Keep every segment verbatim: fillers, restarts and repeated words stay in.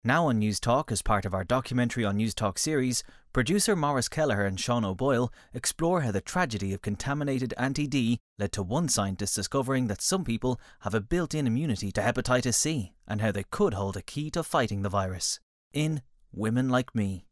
Now on News Talk, as part of our documentary on News Talk series, producer Maurice Kelleher and Sean O'Boyle explore how the tragedy of contaminated anti-D led to one scientist discovering that some people have a built-in immunity to hepatitis C, and how they could hold a key to fighting the virus. In Women Like Me.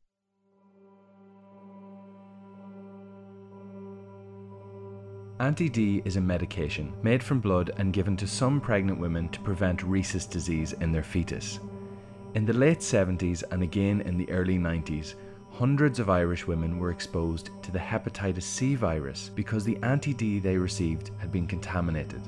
Anti-D is a medication made from blood and given to some pregnant women to prevent rhesus disease in their fetus. In the late seventies and again in the early nineties, hundreds of Irish women were exposed to the hepatitis C virus because the anti-D they received had been contaminated.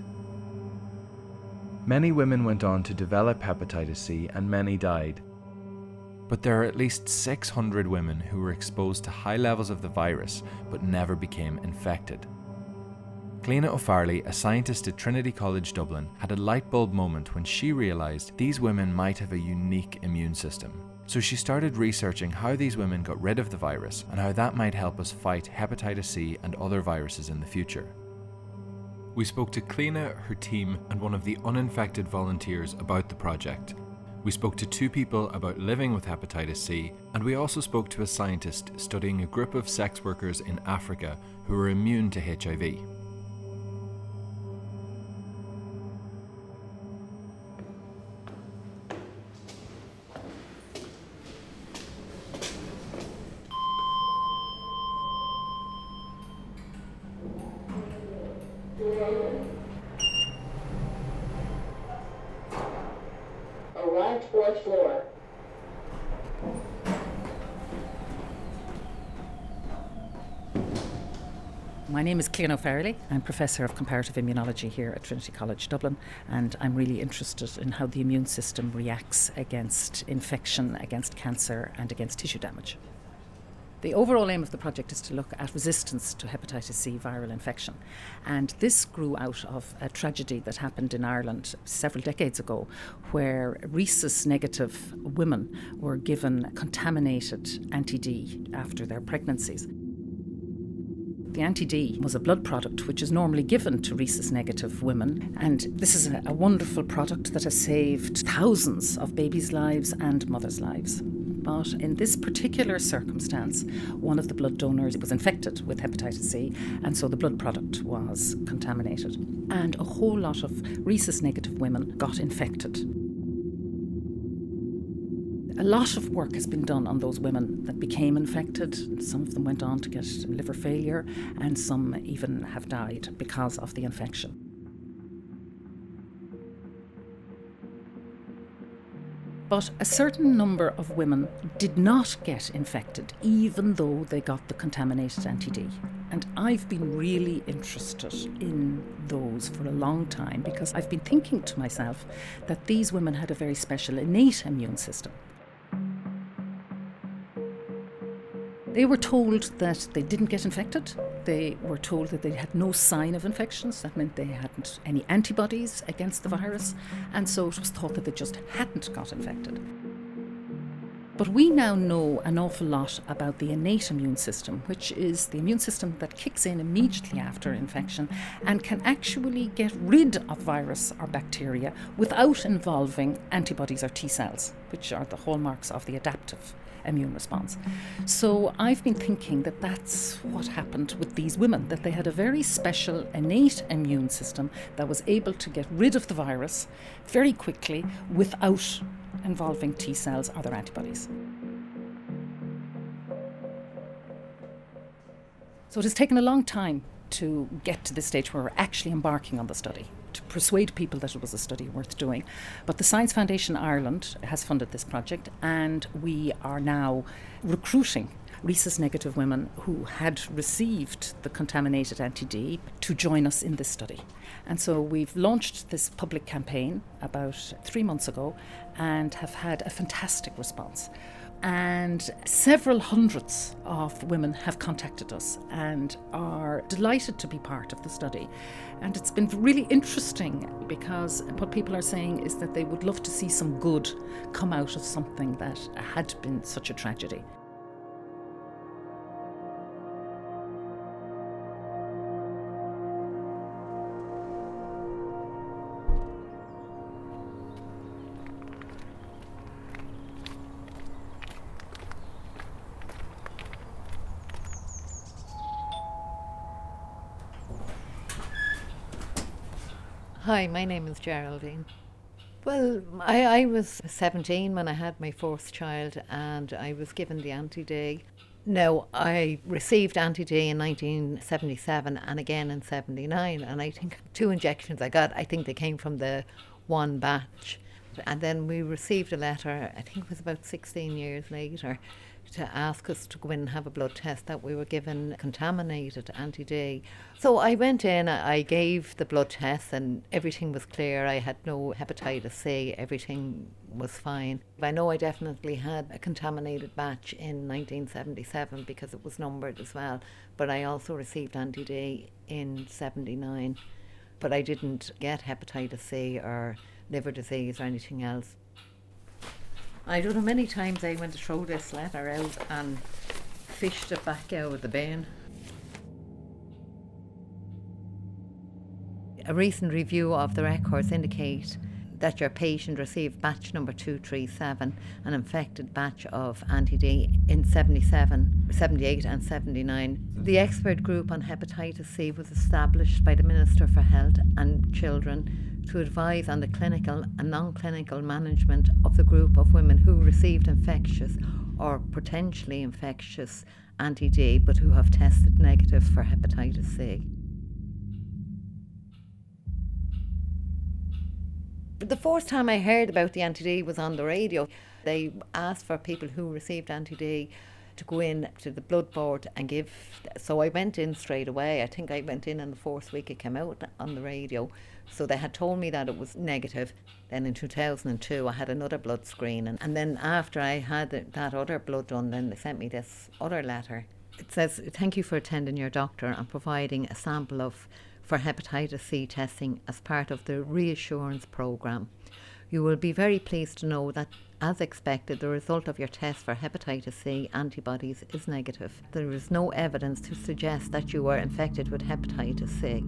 Many women went on to develop hepatitis C and many died. But there are at least six hundred women who were exposed to high levels of the virus but never became infected. Cliona O'Farrelly, a scientist at Trinity College Dublin, had a light bulb moment when she realised these women might have a unique immune system. So she started researching how these women got rid of the virus and how that might help us fight hepatitis C and other viruses in the future. We spoke to Cliona, her team, and one of the uninfected volunteers about the project. We spoke to two people about living with hepatitis C, and we also spoke to a scientist studying a group of sex workers in Africa who are immune to H I V. Arrived fourth floor. My name is Cliona O'Farrelly. I'm Professor of Comparative Immunology here at Trinity College Dublin, and I'm really interested in how the immune system reacts against infection, against cancer and against tissue damage. The overall aim of the project is to look at resistance to hepatitis C viral infection. And this grew out of a tragedy that happened in Ireland several decades ago, where rhesus negative women were given contaminated anti-D after their pregnancies. The anti-D was a blood product which is normally given to rhesus negative women, and this is a, a wonderful product that has saved thousands of babies' lives and mothers' lives. But in this particular circumstance, one of the blood donors was infected with hepatitis C, and so the blood product was contaminated. And a whole lot of rhesus negative women got infected. A lot of work has been done on those women that became infected. Some of them went on to get liver failure, and some even have died because of the infection. But a certain number of women did not get infected, even though they got the contaminated anti-D. And I've been really interested in those for a long time, because I've been thinking to myself that these women had a very special innate immune system. They were told that they didn't get infected. They were told that they had no sign of infections. That meant they hadn't any antibodies against the virus. And so it was thought that they just hadn't got infected. But we now know an awful lot about the innate immune system, which is the immune system that kicks in immediately after infection and can actually get rid of virus or bacteria without involving antibodies or T cells, which are the hallmarks of the adaptive immune response. So I've been thinking that that's what happened with these women, that they had a very special innate immune system that was able to get rid of the virus very quickly without involving T cells or their antibodies. So it has taken a long time to get to this stage where we're actually embarking on the study, to persuade people that it was a study worth doing. But the Science Foundation Ireland has funded this project, and we are now recruiting rhesus negative women who had received the contaminated anti-D to join us in this study. And so we've launched this public campaign about three months ago and have had a fantastic response. And several hundreds of women have contacted us and are delighted to be part of the study. And it's been really interesting, because what people are saying is that they would love to see some good come out of something that had been such a tragedy. Hi, my name is Geraldine. Well, I, I was seventeen when I had my fourth child, and I was given the anti-D. Now, I received anti-D in nineteen seventy-seven and again in seventy-nine, and I think two injections I got, I think they came from the one batch. And then we received a letter, I think it was about sixteen years later, to ask us to go in and have a blood test that we were given contaminated anti-D. So I went in, I gave the blood test and everything was clear. I had no hepatitis C, everything was fine. I know I definitely had a contaminated batch in nineteen seventy-seven because it was numbered as well, but I also received anti-D in seventy-nine. But I didn't get hepatitis C or liver disease or anything else. I don't know, many times I went to throw this letter out and fished it back out of the bin. A recent review of the records indicate that your patient received batch number two three seven, an infected batch of anti-D in seventy-seven, seventy-eight and seventy-nine. The expert group on hepatitis C was established by the Minister for Health and Children to advise on the clinical and non-clinical management of the group of women who received infectious or potentially infectious anti-D but who have tested negative for hepatitis C. The first time I heard about the anti-D was on the radio. They asked for people who received anti-D to go in to the blood board and give. So I went in straight away. I think I went in in the fourth week it came out on the radio. So they had told me that it was negative. Then in two thousand two I had another blood screen, and, and then after I had that other blood done, then they sent me this other letter. It says, "Thank you for attending your doctor and providing a sample of for hepatitis C testing as part of the reassurance programme. You will be very pleased to know that, as expected, the result of your test for hepatitis C antibodies is negative. There is no evidence to suggest that you were infected with hepatitis C."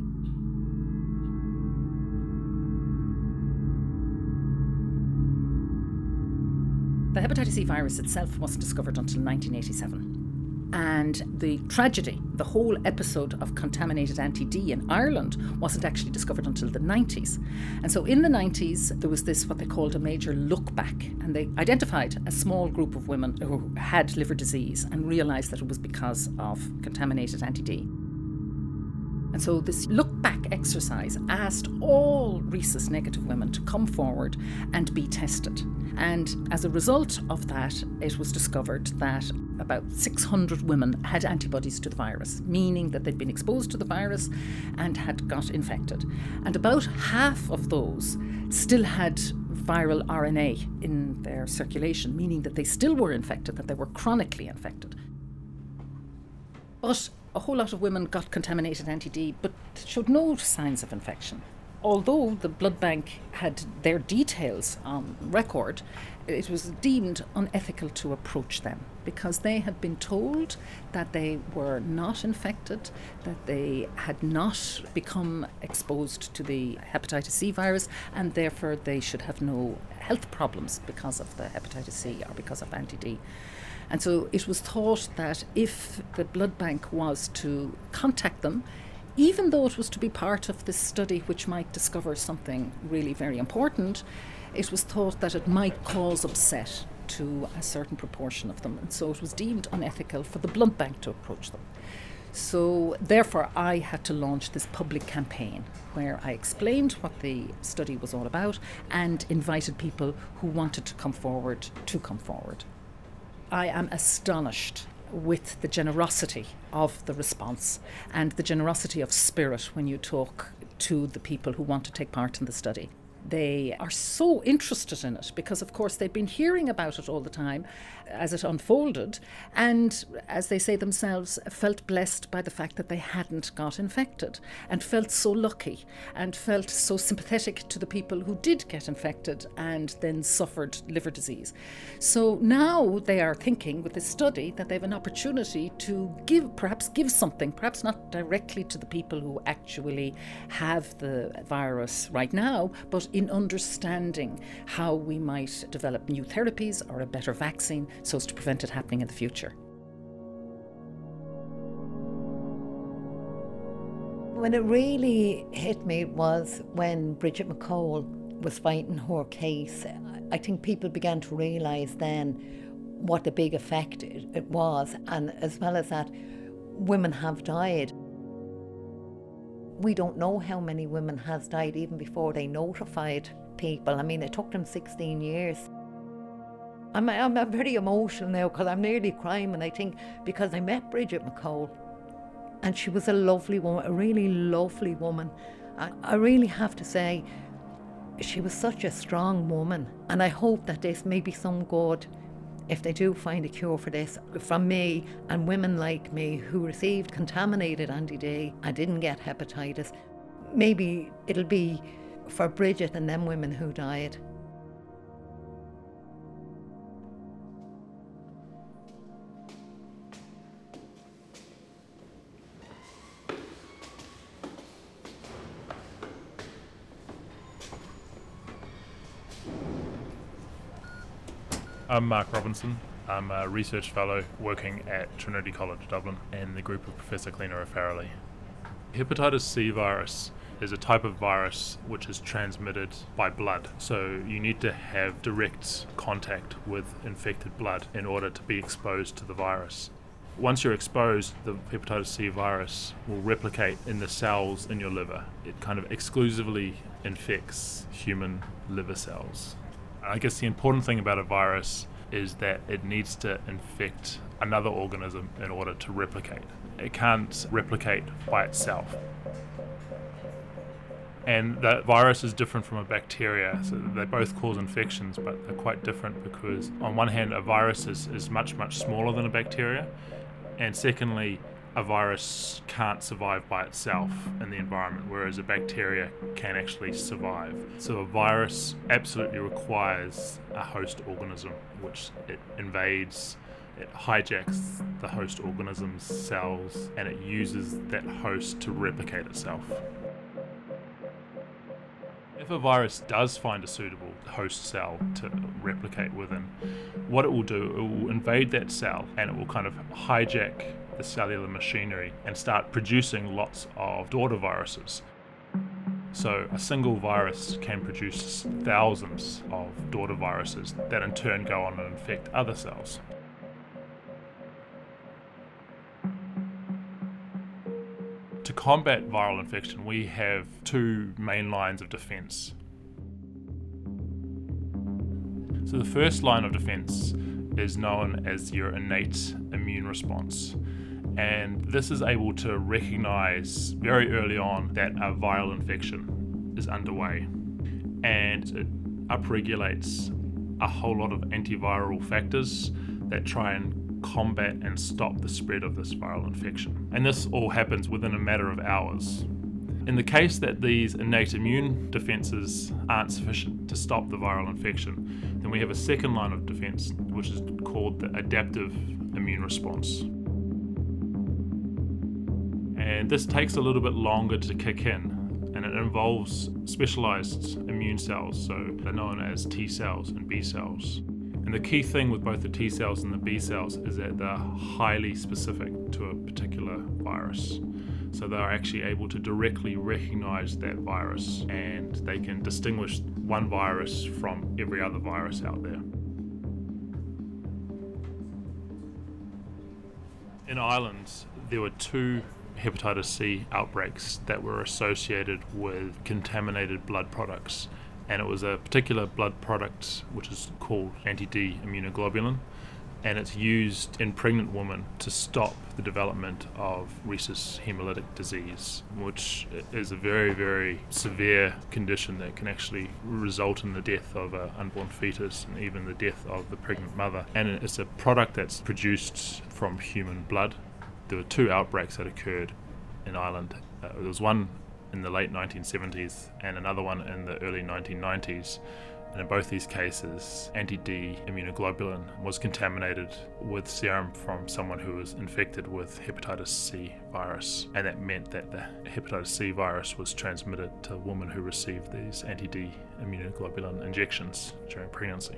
The hepatitis C virus itself wasn't discovered until nineteen eighty-seven. And the tragedy, the whole episode of contaminated anti-D in Ireland wasn't actually discovered until the nineties. And so in the nineties, there was this, what they called a major look back, and they identified a small group of women who had liver disease and realised that it was because of contaminated anti-D. And so this look back exercise asked all rhesus negative women to come forward and be tested. And as a result of that, it was discovered that about six hundred women had antibodies to the virus, meaning that they'd been exposed to the virus and had got infected. And about half of those still had viral R N A in their circulation, meaning that they still were infected, that they were chronically infected. But a whole lot of women got contaminated anti-D but showed no signs of infection. Although the blood bank had their details on record, it was deemed unethical to approach them because they had been told that they were not infected, that they had not become exposed to the hepatitis C virus, and therefore they should have no health problems because of the hepatitis C or because of anti-D. And so it was thought that if the blood bank was to contact them, even though it was to be part of this study which might discover something really very important, it was thought that it might cause upset to a certain proportion of them. And so it was deemed unethical for the blood bank to approach them. So therefore I had to launch this public campaign where I explained what the study was all about and invited people who wanted to come forward to come forward. I am astonished with the generosity of the response and the generosity of spirit when you talk to the people who want to take part in the study. They are so interested in it because, of course, they've been hearing about it all the time as it unfolded and, as they say themselves, felt blessed by the fact that they hadn't got infected and felt so lucky and felt so sympathetic to the people who did get infected and then suffered liver disease. So now they are thinking with this study that they have an opportunity to give, perhaps give something, perhaps not directly to the people who actually have the virus right now, but in understanding how we might develop new therapies or a better vaccine so as to prevent it happening in the future. When it really hit me was when Bridget McCall was fighting her case. I think people began to realise then what a big effect it, it was, and as well as that, women have died. We don't know how many women has died even before they notified people. I mean, it took them sixteen years. I'm, I'm very emotional now because I'm nearly crying when I think, because I met Bridget McCall and she was a lovely woman, a really lovely woman. I, I really have to say, she was such a strong woman, and I hope that this may be some good if they do find a cure for this from me and women like me who received contaminated anti-D and didn't get hepatitis. Maybe it'll be for Bridget and them women who died. I'm Mark Robinson. I'm a research fellow working at Trinity College Dublin in the group of Professor Cliona O'Farrelly. Hepatitis C virus is a type of virus which is transmitted by blood. So you need to have direct contact with infected blood in order to be exposed to the virus. Once you're exposed, the hepatitis C virus will replicate in the cells in your liver. It kind of exclusively infects human liver cells. I guess the important thing about a virus is that it needs to infect another organism in order to replicate. It can't replicate by itself. And that virus is different from a bacteria, so they both cause infections, but they're quite different because on one hand a virus is, is much, much smaller than a bacteria, and secondly, a virus can't survive by itself in the environment, whereas a bacteria can actually survive. So a virus absolutely requires a host organism, which it invades, it hijacks the host organism's cells, and it uses that host to replicate itself. If a virus does find a suitable host cell to replicate within, what it will do, it will invade that cell and it will kind of hijack the cellular machinery and start producing lots of daughter viruses. So a single virus can produce thousands of daughter viruses that in turn go on and infect other cells. To combat viral infection, we have two main lines of defense. So the first line of defense is known as your innate immune response. And this is able to recognize very early on that a viral infection is underway. And it upregulates a whole lot of antiviral factors that try and combat and stop the spread of this viral infection. And this all happens within a matter of hours. In the case that these innate immune defenses aren't sufficient to stop the viral infection, then we have a second line of defense, which is called the adaptive immune response. And this takes a little bit longer to kick in, and it involves specialized immune cells, so they're known as T cells and B cells. And the key thing with both the T cells and the B cells is that they're highly specific to a particular virus. So they're actually able to directly recognize that virus, and they can distinguish one virus from every other virus out there. In Ireland, there were two hepatitis C outbreaks that were associated with contaminated blood products. And it was a particular blood product which is called anti-D immunoglobulin, and it's used in pregnant women to stop the development of rhesus hemolytic disease, which is a very, very severe condition that can actually result in the death of an unborn fetus and even the death of the pregnant mother. And it's a product that's produced from human blood. There were two outbreaks that occurred in Ireland. Uh, there was one in the late nineteen seventies and another one in the early nineteen nineties. And in both these cases, anti-D immunoglobulin was contaminated with serum from someone who was infected with hepatitis C virus. And that meant that the hepatitis C virus was transmitted to a woman who received these anti-D immunoglobulin injections during pregnancy.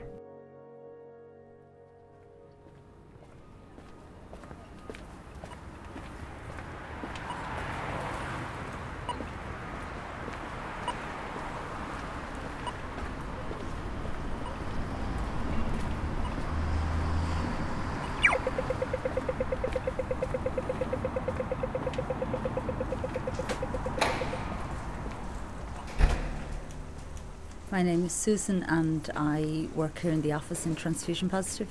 My name is Susan and I work here in the office in Transfusion Positive.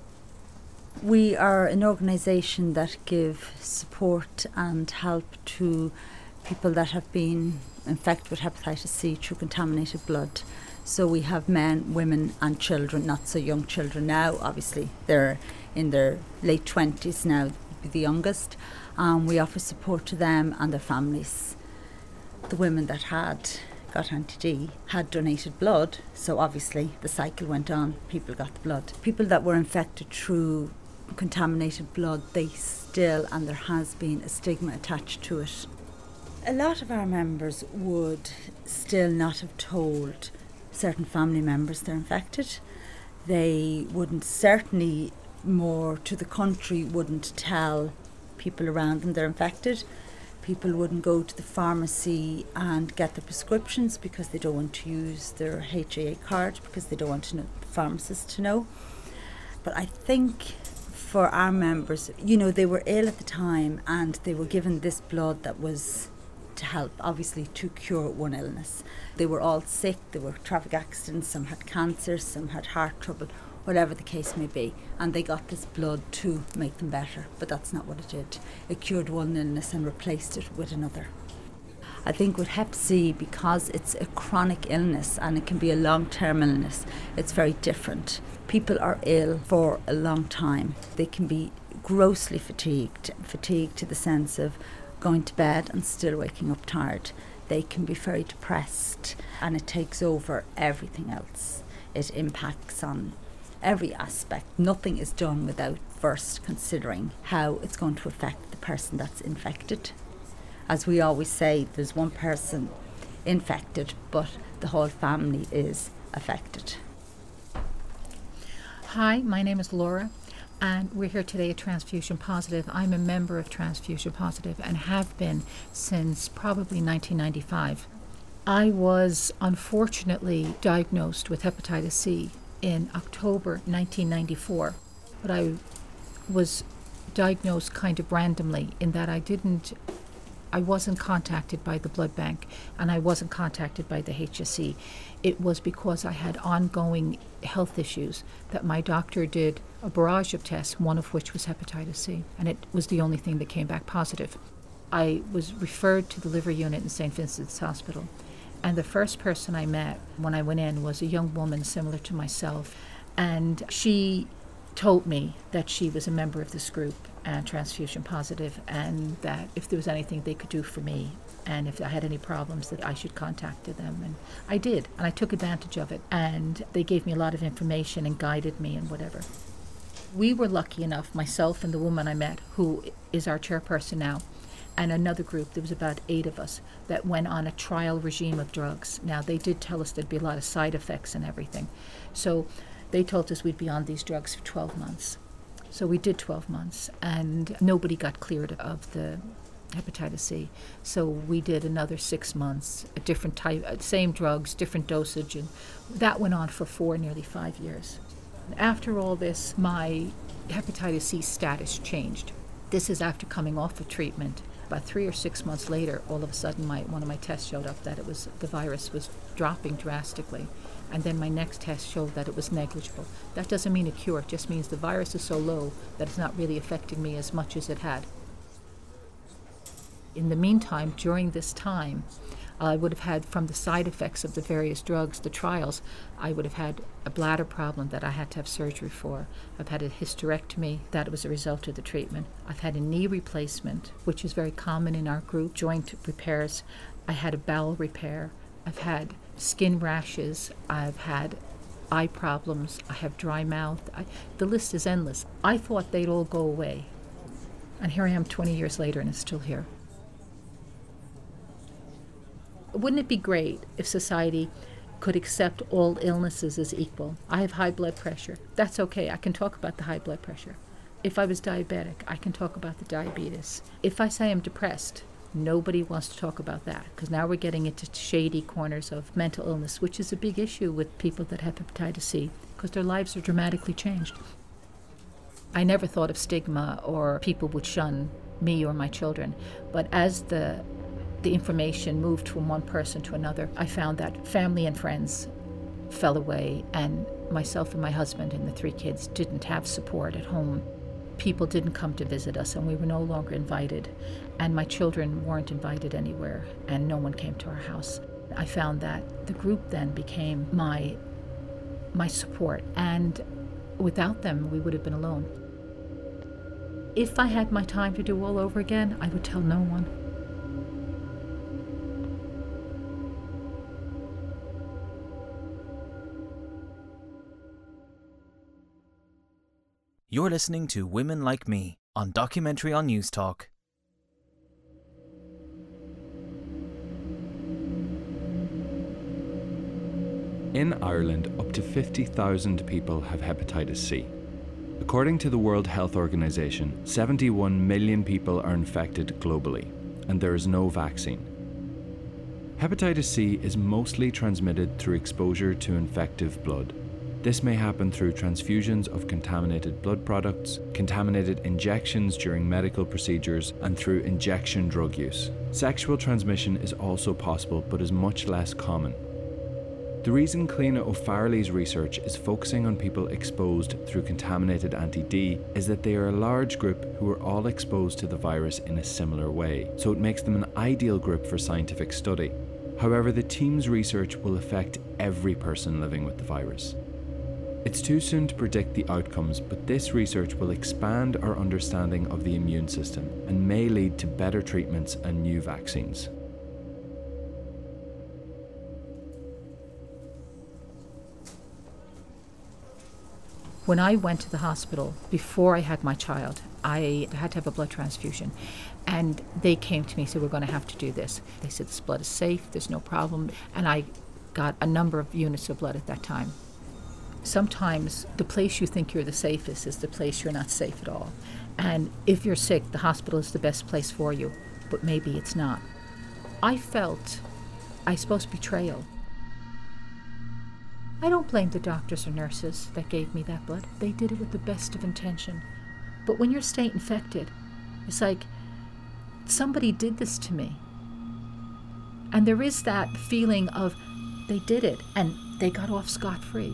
We are an organisation that give support and help to people that have been infected with hepatitis C through contaminated blood. So we have men, women and children, not so young children now, obviously they're in their late twenties now, the youngest. Um, we offer support to them and their families. The women that had got anti-D had donated blood, so obviously the cycle went on, people got the blood. People that were infected through contaminated blood, they still, and there has been a stigma attached to it. A lot of our members would still not have told certain family members they're infected. They wouldn't, certainly more to the country, wouldn't tell people around them they're infected. People wouldn't go to the pharmacy and get the prescriptions because they don't want to use their H A A card, because they don't want to know, the pharmacist to know. But I think for our members, you know, they were ill at the time and they were given this blood that was to help, obviously, to cure one illness. They were all sick, there were traffic accidents, some had cancer, some had heart trouble, whatever the case may be, and they got this blood to make them better, but that's not what it did. It cured one illness and replaced it with another. I think with hep C, because it's a chronic illness and it can be a long-term illness, it's very different. People are ill for a long time. They can be grossly fatigued, fatigued to the sense of going to bed and still waking up tired. They can be very depressed and it takes over everything else. It impacts on every aspect. Nothing is done without first considering how it's going to affect the person that's infected. As we always say, there's one person infected, but the whole family is affected. Hi, my name is Laura, and we're here today at Transfusion Positive. I'm a member of Transfusion Positive and have been since probably nineteen ninety-five. I was unfortunately diagnosed with hepatitis C in October nineteen ninety-four, but I was diagnosed kind of randomly in that I didn't, I wasn't contacted by the blood bank and I wasn't contacted by the H S C. It was because I had ongoing health issues that my doctor did a barrage of tests, one of which was hepatitis C, and it was the only thing that came back positive. I was referred to the liver unit in Saint Vincent's Hospital, and the first person I met when I went in was a young woman similar to myself, and she told me that she was a member of this group and Transfusion Positive, and that if there was anything they could do for me and if I had any problems that I should contact them. And I did, and I took advantage of it, and they gave me a lot of information and guided me and whatever. We were lucky enough, myself and the woman I met, who is our chairperson now, and another group, there was about eight of us, that went on a trial regime of drugs. Now, they did tell us there'd be a lot of side effects and everything. So they told us we'd be on these drugs for twelve months. So we did twelve months, and nobody got cleared of the hepatitis C. So we did another six months, a different type, same drugs, different dosage, and that went on for four, nearly five years. After all this, my hepatitis C status changed. This is after coming off of treatment. About three or six months later, all of a sudden, my one of my tests showed up that it was the virus was dropping drastically, and then my next test showed that it was negligible. That doesn't mean a cure; it just means the virus is so low that it's not really affecting me as much as it had. In the meantime, during this time, I would have had, from the side effects of the various drugs, the trials, I would have had a bladder problem that I had to have surgery for. I've had a hysterectomy that was a result of the treatment. I've had a knee replacement, which is very common in our group, joint repairs. I had a bowel repair. I've had skin rashes. I've had eye problems. I have dry mouth. I, the list is endless. I thought they'd all go away. And here I am twenty years later and it's still here. Wouldn't it be great if society could accept all illnesses as equal? I have high blood pressure. That's okay. I can talk about the high blood pressure. If I was diabetic, I can talk about the diabetes. If I say I'm depressed, nobody wants to talk about that, because now we're getting into shady corners of mental illness, which is a big issue with people that have hepatitis C, because their lives are dramatically changed. I never thought of stigma or people would shun me or my children, but as the the information moved from one person to another, I found that family and friends fell away, and myself and my husband and the three kids didn't have support at home. People didn't come to visit us, and we were no longer invited, and my children weren't invited anywhere, and no one came to our house. I found that the group then became my my support, and without them we would have been alone. If I had my time to do all over again, I would tell no one. You're listening to Women Like Me on Documentary on News Talk. In Ireland, up to fifty thousand people have hepatitis C. According to the World Health Organization, seventy-one million people are infected globally, and there is no vaccine. Hepatitis C is mostly transmitted through exposure to infective blood. This may happen through transfusions of contaminated blood products, contaminated injections during medical procedures, and through injection drug use. Sexual transmission is also possible, but is much less common. The reason Cliona O'Farrelly's research is focusing on people exposed through contaminated anti-D is that they are a large group who are all exposed to the virus in a similar way, so it makes them an ideal group for scientific study. However, the team's research will affect every person living with the virus. It's too soon to predict the outcomes, but this research will expand our understanding of the immune system and may lead to better treatments and new vaccines. When I went to the hospital before I had my child, I had to have a blood transfusion, and they came to me and said, we're going to have to do this. They said, this blood is safe, there's no problem, and I got a number of units of blood at that time. Sometimes the place you think you're the safest is the place you're not safe at all. And if you're sick, the hospital is the best place for you, but maybe it's not. I felt, I suppose, betrayal. I don't blame the doctors or nurses that gave me that blood. They did it with the best of intention. But when you're state infected, it's like, somebody did this to me. And there is that feeling of, they did it, and they got off scot-free.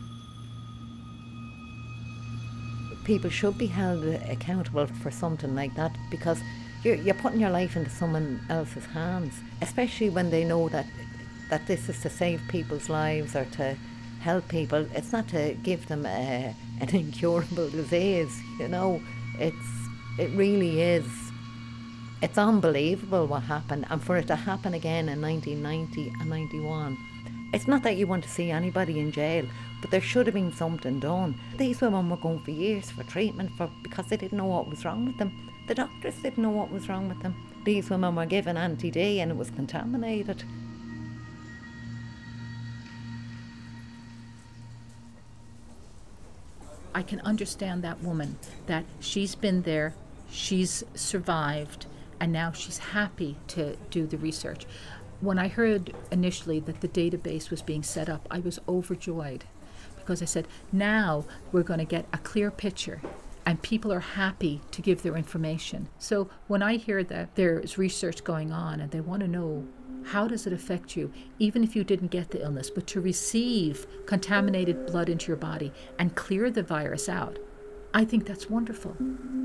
People should be held accountable for something like that, because you're, you're putting your life into someone else's hands, especially when they know that that this is to save people's lives or to help people. It's not to give them a, an incurable disease, you know. It's it really is. It's unbelievable what happened, and for it to happen again in nineteen ninety and ninety-one. It's not that you want to see anybody in jail, but there should have been something done. These women were going for years for treatment for because they didn't know what was wrong with them. The doctors didn't know what was wrong with them. These women were given anti-D and it was contaminated. I can understand that woman, that she's been there, she's survived, and now she's happy to do the research. When I heard initially that the database was being set up, I was overjoyed, because I said, now we're going to get a clear picture and people are happy to give their information. So when I hear that there's research going on and they want to know, how does it affect you, even if you didn't get the illness, but to receive contaminated blood into your body and clear the virus out, I think that's wonderful.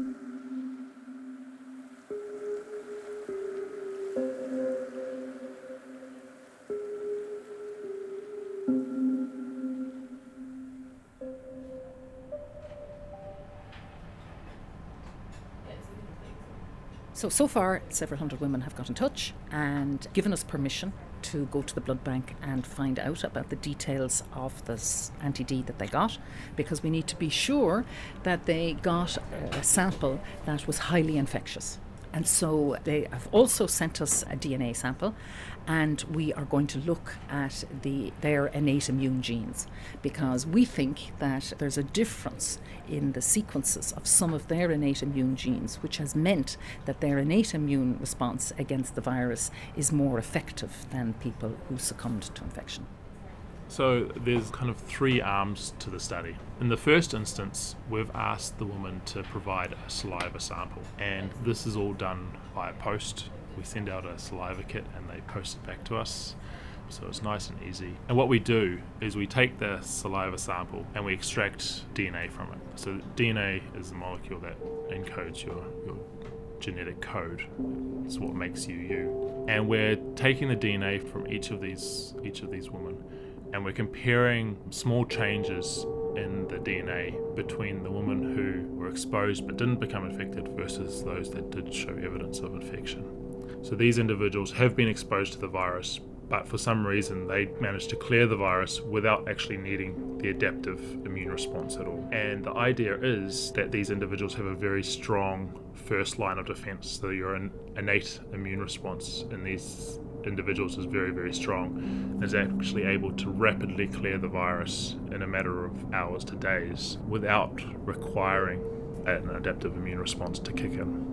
So, so far, several hundred women have got in touch and given us permission to go to the blood bank and find out about the details of this anti-D that they got, because we need to be sure that they got a sample that was highly infectious. And so they have also sent us a D N A sample, and we are going to look at the their innate immune genes, because we think that there's a difference in the sequences of some of their innate immune genes, which has meant that their innate immune response against the virus is more effective than people who succumbed to infection. So there's kind of three arms to the study. In the first instance, we've asked the woman to provide a saliva sample, and this is all done via post. We send out a saliva kit and they post it back to us. so it's nice and easy. And what we do is we take the saliva sample and we extract D N A from it. So D N A is the molecule that encodes your, your genetic code. It's what makes you you. And we're taking the D N A from each of these each of these women, and we're comparing small changes in the D N A between the women who were exposed but didn't become infected versus those that did show evidence of infection. So these individuals have been exposed to the virus, but for some reason they managed to clear the virus without actually needing the adaptive immune response at all. And the idea is that these individuals have a very strong first line of defense. So your innate immune response in these individuals is very, very strong, and is actually able to rapidly clear the virus in a matter of hours to days without requiring an adaptive immune response to kick in.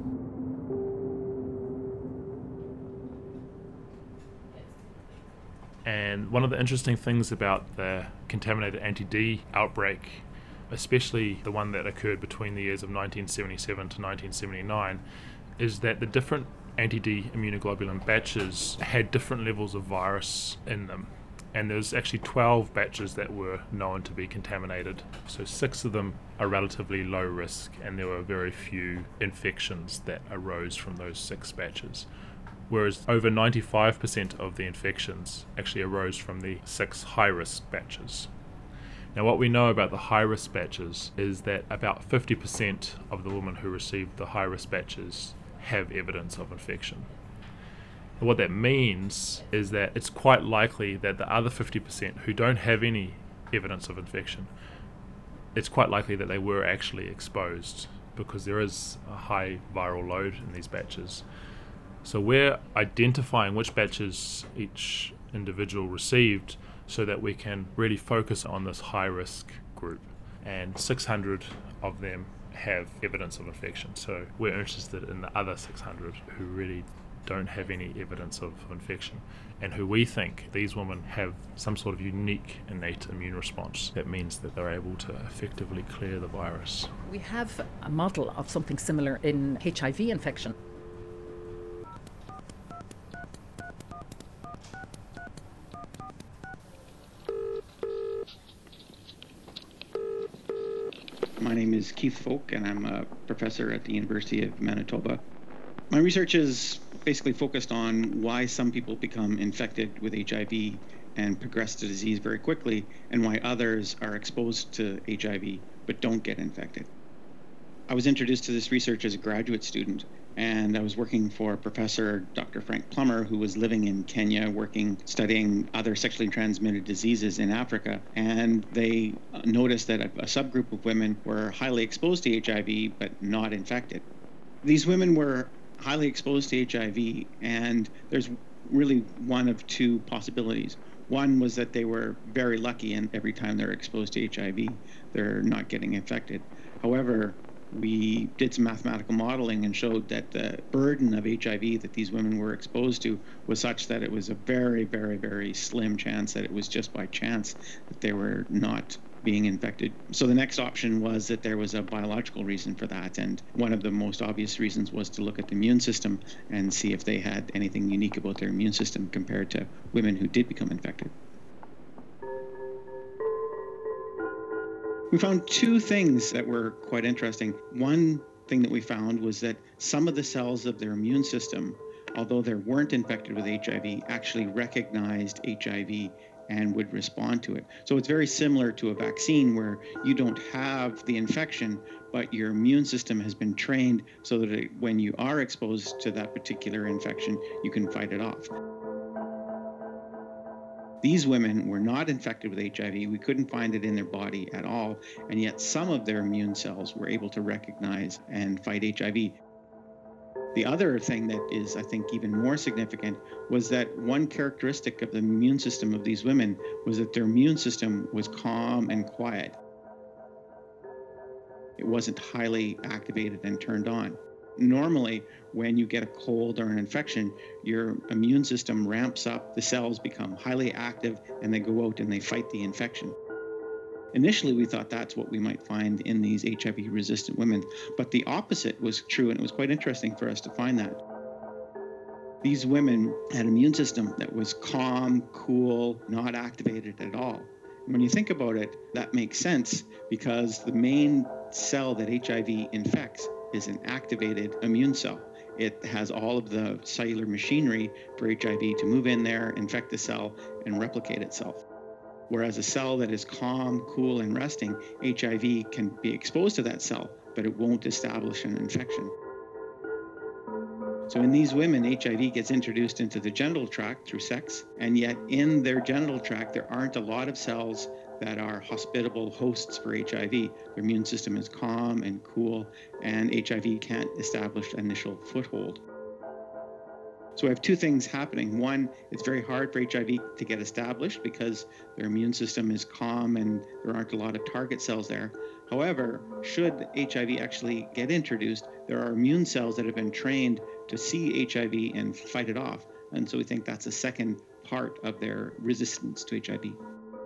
And one of the interesting things about the contaminated anti-D outbreak, especially the one that occurred between the years of nineteen seventy-seven to nineteen seventy-nine, is that the different anti-D immunoglobulin batches had different levels of virus in them. And there's actually twelve batches that were known to be contaminated. So six of them are relatively low risk, and there were very few infections that arose from those six batches. Whereas over ninety-five percent of the infections actually arose from the six high-risk batches. Now, what we know about the high-risk batches is that about fifty percent of the women who received the high-risk batches have evidence of infection. And what that means is that it's quite likely that the other fifty percent who don't have any evidence of infection, it's quite likely that they were actually exposed, because there is a high viral load in these batches. So we're identifying which batches each individual received so that we can really focus on this high-risk group. And six hundred of them have evidence of infection. So we're interested in the other six hundred who really don't have any evidence of infection, and who we think these women have some sort of unique innate immune response that means that they're able to effectively clear the virus. We have a model of something similar in H I V infection. My name is Keith Folk, and I'm a professor at the University of Manitoba. My research is basically focused on why some people become infected with H I V and progress to disease very quickly, and why others are exposed to H I V but don't get infected. I was introduced to this research as a graduate student, and I was working for Professor Doctor Frank Plummer, who was living in Kenya, working, studying other sexually transmitted diseases in Africa. And they noticed that a, a subgroup of women were highly exposed to H I V, but not infected. These women were highly exposed to H I V, and there's really one of two possibilities. One was that they were very lucky, and every time they're exposed to H I V, they're not getting infected. However, we did some mathematical modeling and showed that the burden of H I V that these women were exposed to was such that it was a very, very, very slim chance that it was just by chance that they were not being infected. So the next option was that there was a biological reason for that, and one of the most obvious reasons was to look at the immune system and see if they had anything unique about their immune system compared to women who did become infected. We found two things that were quite interesting. One thing that we found was that some of the cells of their immune system, although they weren't infected with H I V, actually recognized H I V and would respond to it. So it's very similar to a vaccine where you don't have the infection, but your immune system has been trained so that it, when you are exposed to that particular infection, you can fight it off. These women were not infected with H I V. We couldn't find it in their body at all, and yet some of their immune cells were able to recognize and fight H I V. The other thing that is, I think, even more significant was that one characteristic of the immune system of these women was that their immune system was calm and quiet. It wasn't highly activated and turned on. Normally, when you get a cold or an infection, your immune system ramps up, the cells become highly active, and they go out and they fight the infection. Initially, we thought that's what we might find in these H I V-resistant women, but the opposite was true, and it was quite interesting for us to find that. These women had an immune system that was calm, cool, not activated at all. When you think about it, that makes sense because the main cell that H I V infects is an activated immune cell. It has all of the cellular machinery for H I V to move in there, infect the cell, and replicate itself. Whereas a cell that is calm, cool, and resting, H I V can be exposed to that cell, but it won't establish an infection. So in these women, H I V gets introduced into the genital tract through sex, and yet in their genital tract, there aren't a lot of cells that are hospitable hosts for H I V. Their immune system is calm and cool, and H I V can't establish an initial foothold. So we have two things happening. One, it's very hard for H I V to get established because their immune system is calm and there aren't a lot of target cells there. However, should H I V actually get introduced, there are immune cells that have been trained to see H I V and fight it off. And so we think that's a second part of their resistance to H I V.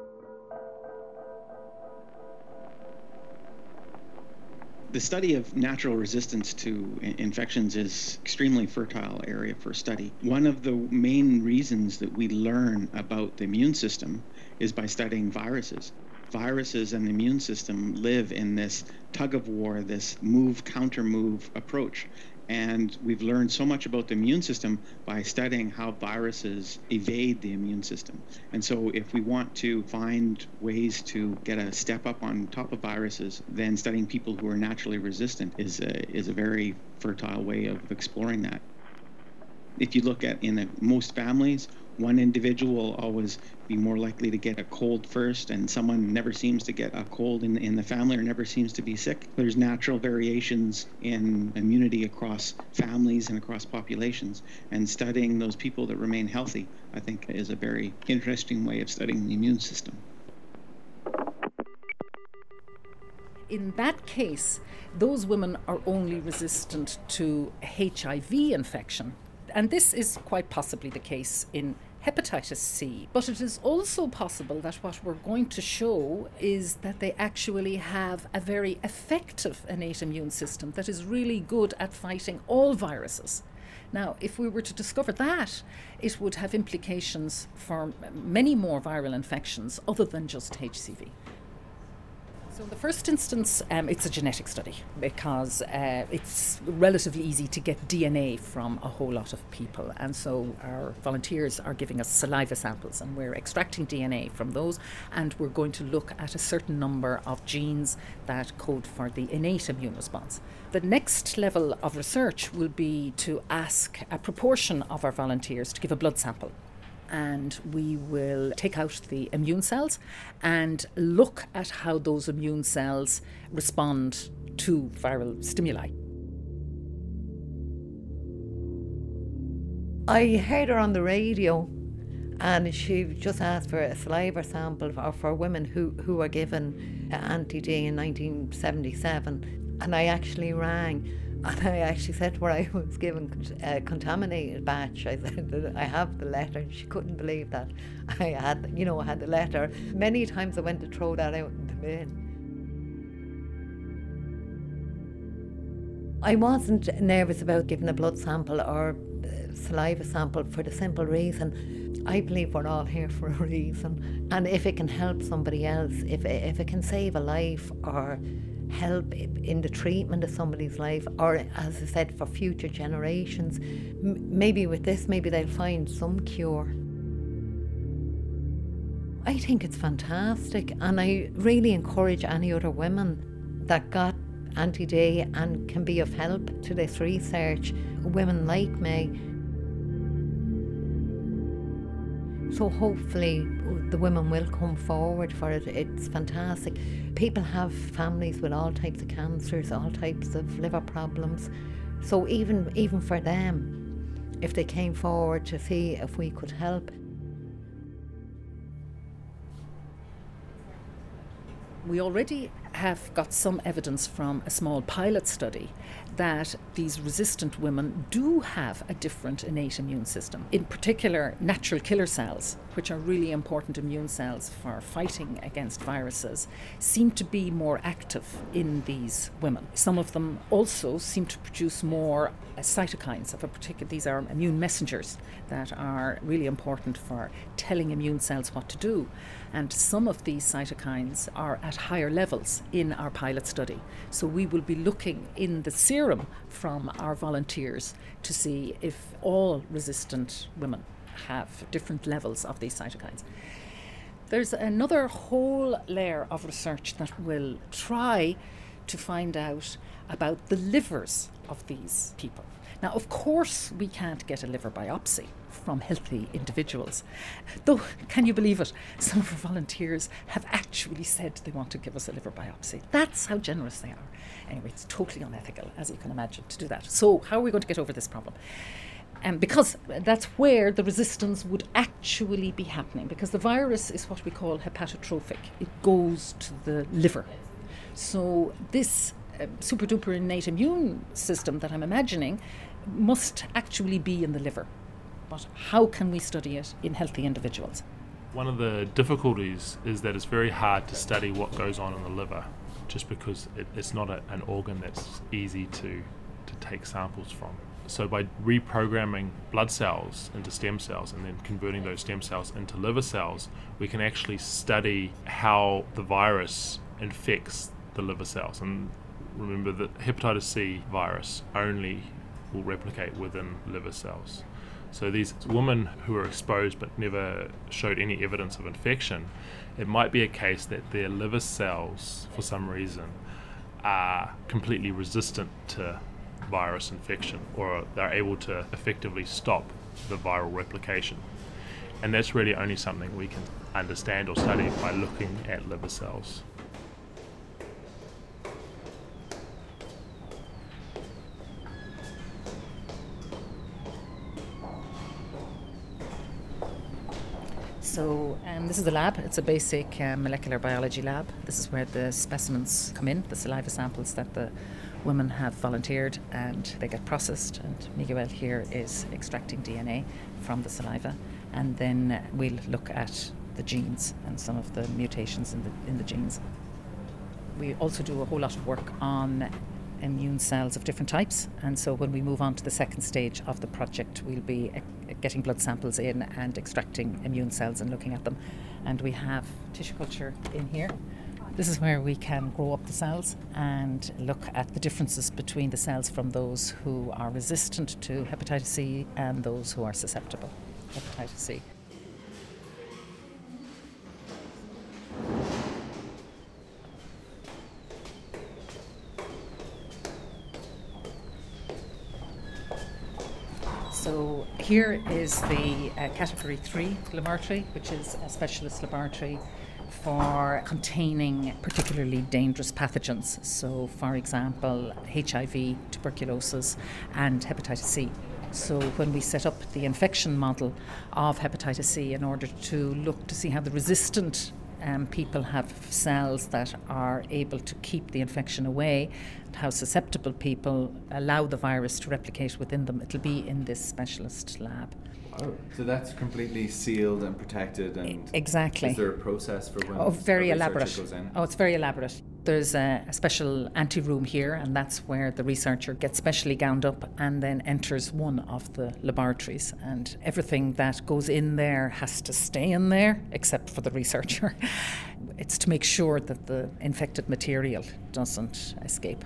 The study of natural resistance to infections is an extremely fertile area for study. One of the main reasons that we learn about the immune system is by studying viruses. Viruses and the immune system live in this tug of war, this move, counter move approach. And we've learned so much about the immune system by studying how viruses evade the immune system. And so if we want to find ways to get a step up on top of viruses, then studying people who are naturally resistant is a, is a very fertile way of exploring that. If you look at in a, most families, one individual will always be more likely to get a cold first, and someone never seems to get a cold in, in the family or never seems to be sick. There's natural variations in immunity across families and across populations, and studying those people that remain healthy, I think, is a very interesting way of studying the immune system. In that case, those women are only resistant to H I V infection. And this is quite possibly the case in hepatitis C. But it is also possible that what we're going to show is that they actually have a very effective innate immune system that is really good at fighting all viruses. Now, if we were to discover that, it would have implications for many more viral infections other than just H C V. So in the first instance, um, it's a genetic study because uh, it's relatively easy to get D N A from a whole lot of people. And so our volunteers are giving us saliva samples and we're extracting D N A from those, and we're going to look at a certain number of genes that code for the innate immune response. The next level of research will be to ask a proportion of our volunteers to give a blood sample. And we will take out the immune cells and look at how those immune cells respond to viral stimuli. I heard her on the radio and she just asked for a saliva sample for, for women who, who were given anti-D in nineteen seventy-seven. And I actually rang. And I actually said to her I was given a contaminated batch. I said that I have the letter, and she couldn't believe that. I had, you know, I had the letter. Many times I went to throw that out in the bin. I wasn't nervous about giving a blood sample or a saliva sample for the simple reason I believe we're all here for a reason. And if it can help somebody else, if it, if it can save a life or help in the treatment of somebody's life, or as I said, for future generations, m- maybe with this, maybe they'll find some cure. I think it's fantastic, and I really encourage any other women that got anti-D and can be of help to this research, women like me. So hopefully the women will come forward for it. It's fantastic. People have families with all types of cancers, all types of liver problems. So even even for them, if they came forward to see if we could help. We already have got some evidence from a small pilot study that these resistant women do have a different innate immune system. In particular, natural killer cells, which are really important immune cells for fighting against viruses, seem to be more active in these women. Some of them also seem to produce more uh, cytokines of a particular, these are immune messengers that are really important for telling immune cells what to do. And some of these cytokines are at higher levels in our pilot study. So we will be looking in the serum from our volunteers to see if all resistant women have different levels of these cytokines. There's another whole layer of research that will try to find out about the livers of these people. Now, of course, we can't get a liver biopsy from healthy individuals. Though, can you believe it? Some of our volunteers have actually said they want to give us a liver biopsy. That's how generous they are. Anyway, it's totally unethical, as you can imagine, to do that. So how are we going to get over this problem? Um, because that's where the resistance would actually be happening, because the virus is what we call hepatotrophic. It goes to the liver. So this uh, super duper innate immune system that I'm imagining must actually be in the liver. But how can we study it in healthy individuals? One of the difficulties is that it's very hard to study what goes on in the liver, just because it, it's not a, an organ that's easy to, to take samples from. So by reprogramming blood cells into stem cells and then converting those stem cells into liver cells, we can actually study how the virus infects the liver cells. And remember that hepatitis C virus only will replicate within liver cells. So these women who are exposed but never showed any evidence of infection, it might be a case that their liver cells, for some reason, are completely resistant to virus infection, or they're able to effectively stop the viral replication. And that's really only something we can understand or study by looking at liver cells. So um, this is the lab. It's a basic uh, molecular biology lab. This is where the specimens come in, the saliva samples that the women have volunteered, and they get processed. And Miguel here is extracting D N A from the saliva, and then uh, we'll look at the genes and some of the mutations in the in the genes. We also do a whole lot of work on immune cells of different types, and so when we move on to the second stage of the project, we'll be uh, getting blood samples in and extracting immune cells and looking at them. And we have tissue culture in here. This is where we can grow up the cells and look at the differences between the cells from those who are resistant to hepatitis C and those who are susceptible to hepatitis C. So here is the uh, category three laboratory, which is a specialist laboratory for containing particularly dangerous pathogens. So, for example, H I V, tuberculosis, and hepatitis C. So when we set up the infection model of hepatitis C in order to look to see how the resistant um, people have cells that are able to keep the infection away, and how susceptible people allow the virus to replicate within them, it'll be in this specialist lab. Oh, so that's completely sealed and protected, and exactly. Is there a process for when oh, very a elaborate. goes in? Oh, it's very elaborate. There's a, a special ante-room here, and that's where the researcher gets specially gowned up and then enters one of the laboratories. And everything that goes in there has to stay in there, except for the researcher. It's to make sure that the infected material doesn't escape.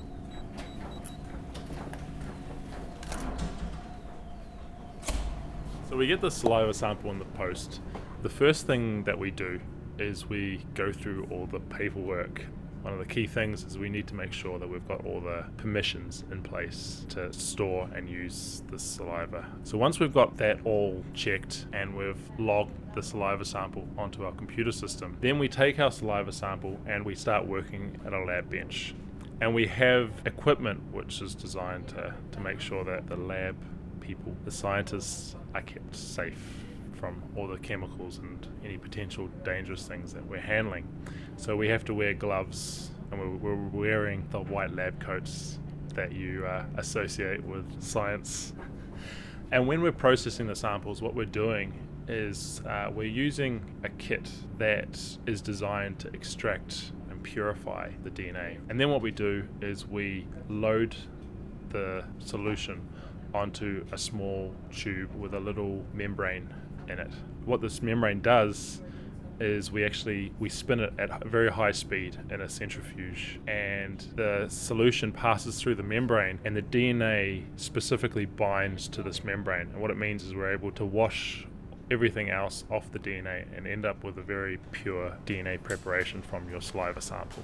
So we get the saliva sample in the post. The first thing that we do is we go through all the paperwork. One of the key things is we need to make sure that we've got all the permissions in place to store and use the saliva. So once we've got that all checked and we've logged the saliva sample onto our computer system, then we take our saliva sample and we start working at a lab bench. And we have equipment which is designed to, to make sure that the lab people, the scientists, are kept safe from all the chemicals and any potential dangerous things that we're handling. So we have to wear gloves, and we're, we're wearing the white lab coats that you uh, associate with science. And when we're processing the samples, what we're doing is uh, we're using a kit that is designed to extract and purify the D N A. And then what we do is we load the solution onto a small tube with a little membrane in it. What this membrane does is we actually we spin it at very high speed in a centrifuge, and the solution passes through the membrane, and the D N A specifically binds to this membrane. And what it means is we're able to wash everything else off the D N A and end up with a very pure D N A preparation from your saliva sample.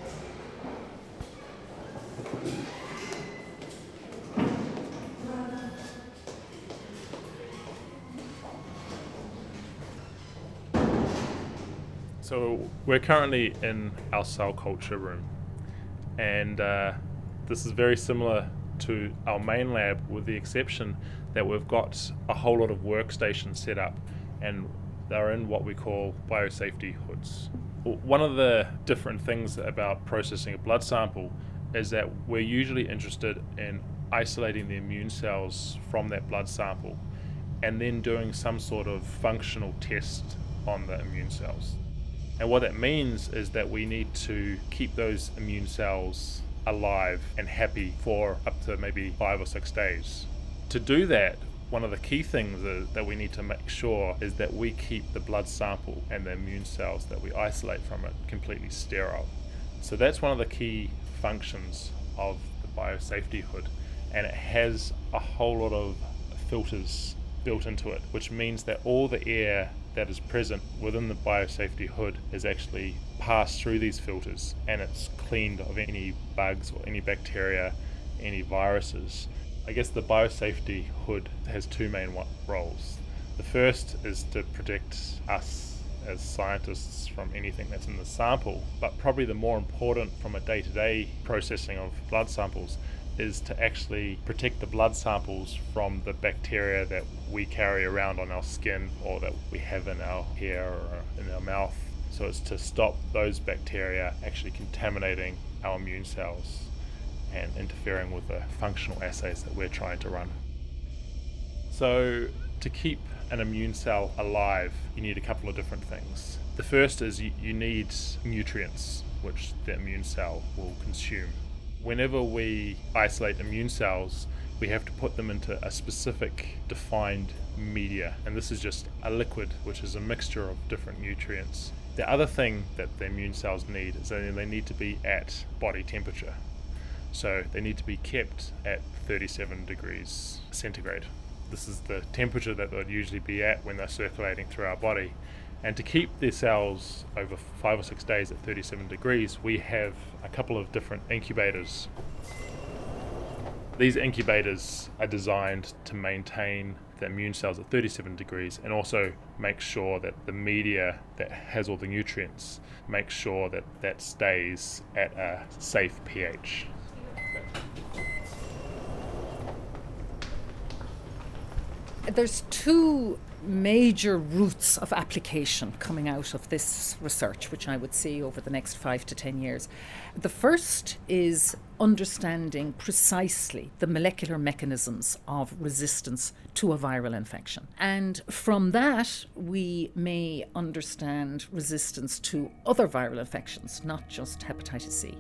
So we're currently in our cell culture room, and uh, this is very similar to our main lab, with the exception that we've got a whole lot of workstations set up, and they're in what we call biosafety hoods. One of the different things about processing a blood sample is that we're usually interested in isolating the immune cells from that blood sample and then doing some sort of functional test on the immune cells. And what that means is that we need to keep those immune cells alive and happy for up to maybe five or six days. To do that, one of the key things is that we need to make sure is that we keep the blood sample and the immune cells that we isolate from it completely sterile. So that's one of the key functions of the biosafety hood, and it has a whole lot of filters built into it, which means that all the air that is present within the biosafety hood is actually passed through these filters, and it's cleaned of any bugs or any bacteria, any viruses. I guess the biosafety hood has two main roles. The first is to protect us as scientists from anything that's in the sample, but probably the more important from a day-to-day processing of blood samples is to actually protect the blood samples from the bacteria that we carry around on our skin or that we have in our hair or in our mouth. So it's to stop those bacteria actually contaminating our immune cells and interfering with the functional assays that we're trying to run. So to keep an immune cell alive, you need a couple of different things. The first is you, you need nutrients which the immune cell will consume. Whenever we isolate immune cells, we have to put them into a specific defined media, and this is just a liquid which is a mixture of different nutrients. The other thing that the immune cells need is that they need to be at body temperature. So they need to be kept at thirty-seven degrees centigrade. This is the temperature that they'd usually be at when they're circulating through our body. And to keep their cells over five or six days at thirty-seven degrees, we have a couple of different incubators. These incubators are designed to maintain the immune cells at thirty-seven degrees and also make sure that the media that has all the nutrients makes sure that that stays at a safe pH. There's two major routes of application coming out of this research, which I would see over the next five to ten years. The first is understanding precisely the molecular mechanisms of resistance to a viral infection. And from that, we may understand resistance to other viral infections, not just hepatitis C.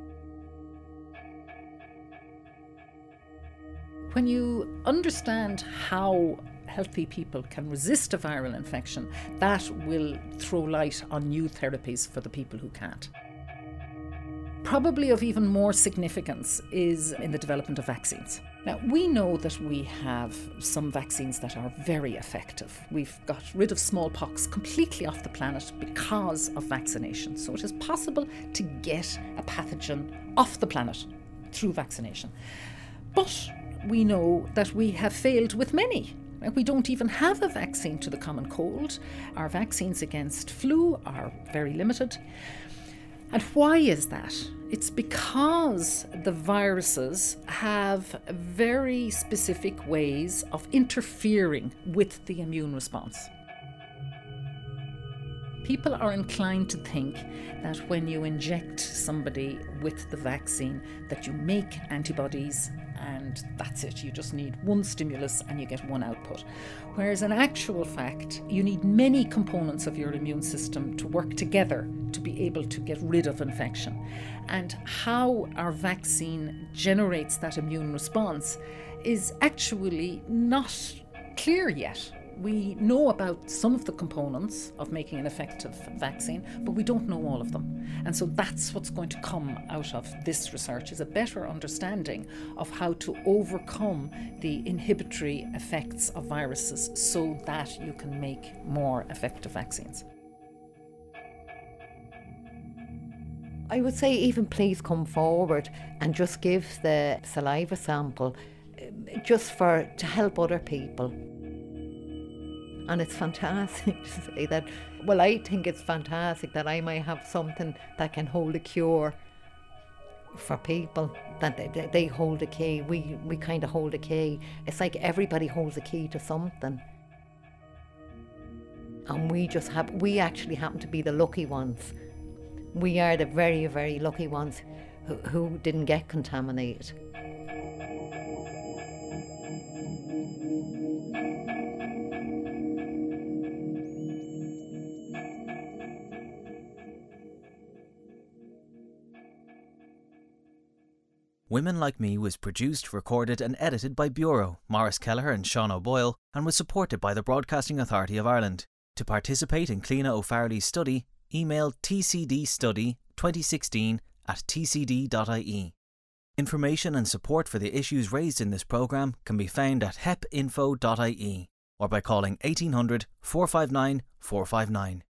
When you understand how healthy people can resist a viral infection, that will throw light on new therapies for the people who can't. Probably of even more significance is in the development of vaccines. Now, we know that we have some vaccines that are very effective. We've got rid of smallpox completely off the planet because of vaccination. So it is possible to get a pathogen off the planet through vaccination. But we know that we have failed with many. We don't even have a vaccine to the common cold. Our vaccines against flu are very limited. And why is that? It's because the viruses have very specific ways of interfering with the immune response. People are inclined to think that when you inject somebody with the vaccine that you make antibodies and that's it. You just need one stimulus and you get one output. Whereas in actual fact, you need many components of your immune system to work together to be able to get rid of infection. And how our vaccine generates that immune response is actually not clear yet. We know about some of the components of making an effective vaccine, but we don't know all of them. And so that's what's going to come out of this research, is a better understanding of how to overcome the inhibitory effects of viruses so that you can make more effective vaccines. I would say even please come forward and just give the saliva sample just for to help other people. And it's fantastic to say that, well, I think it's fantastic that I might have something that can hold a cure for people, that they, they hold a key. We, we kind of hold a key. It's like everybody holds a key to something. And we just have, we actually happen to be the lucky ones. We are the very, very lucky ones who, who didn't get contaminated. Women Like Me was produced, recorded and edited by Bureau, Maurice Kelleher and Sean O'Boyle, and was supported by the Broadcasting Authority of Ireland. To participate in Cliona O'Farrelly's study, email t c d study twenty sixteen at t c d dot i e. Information and support for the issues raised in this programme can be found at hep info dot i e or by calling eighteen hundred, four five nine, four five nine.